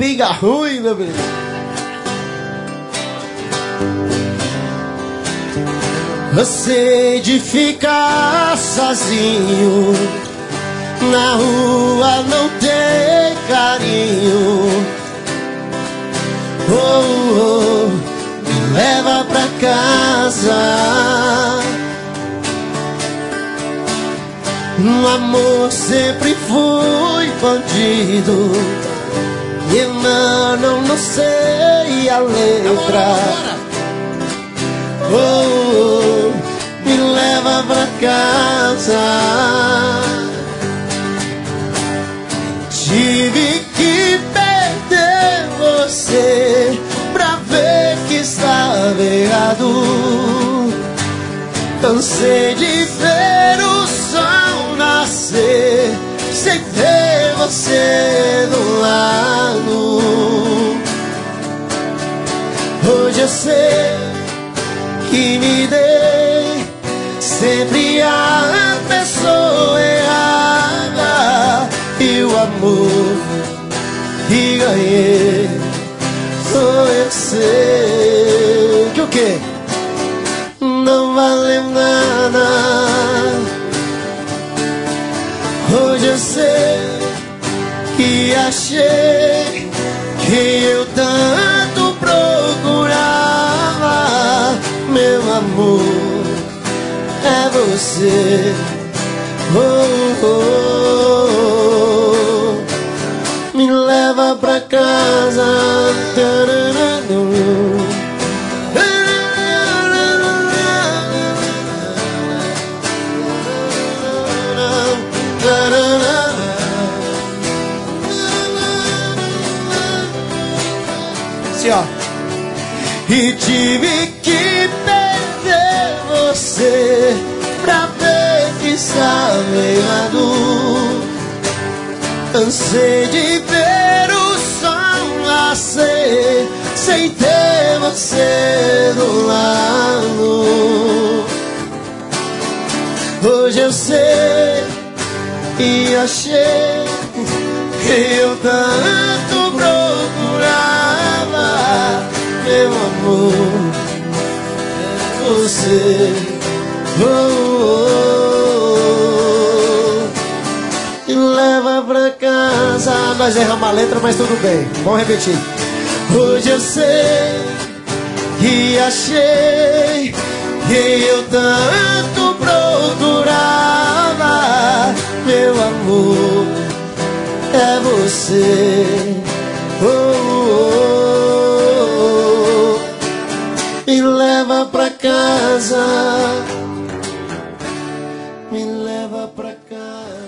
pinga ruim, meu bebê. Cansei de ficar sozinho, na rua não ter carinho. Oh, oh, me leva pra casa. No amor sempre fui bandido, e eu não sei a letra. Oh, me leva pra casa. Tive que perder você pra ver que estava errado. Cansei de ver o sol nascer sem ter você do lado. Hoje eu sei que me dei sempre a pessoa errada, e o amor que ganhei foi você. Que o quê? Não valeu nada. Hoje eu sei que achei que eu tanto procurava. Meu amor, é você. Oh, oh, oh. Me leva pra casa. Assim, ó. E tive que perder você pra ver que estava errado. Cansei de ver o sol nascer sem ter você do lado. Hoje eu sei e achei que eu tanto procurava. Meu amor, é você. Oh, oh, oh. Me leva pra casa. Nós erramos a letra, mas tudo bem. Vamos repetir. Hoje eu sei e achei que eu tanto procurava. Meu amor, é você. Oh, oh, oh. Me leva pra casa. Me leva pra casa.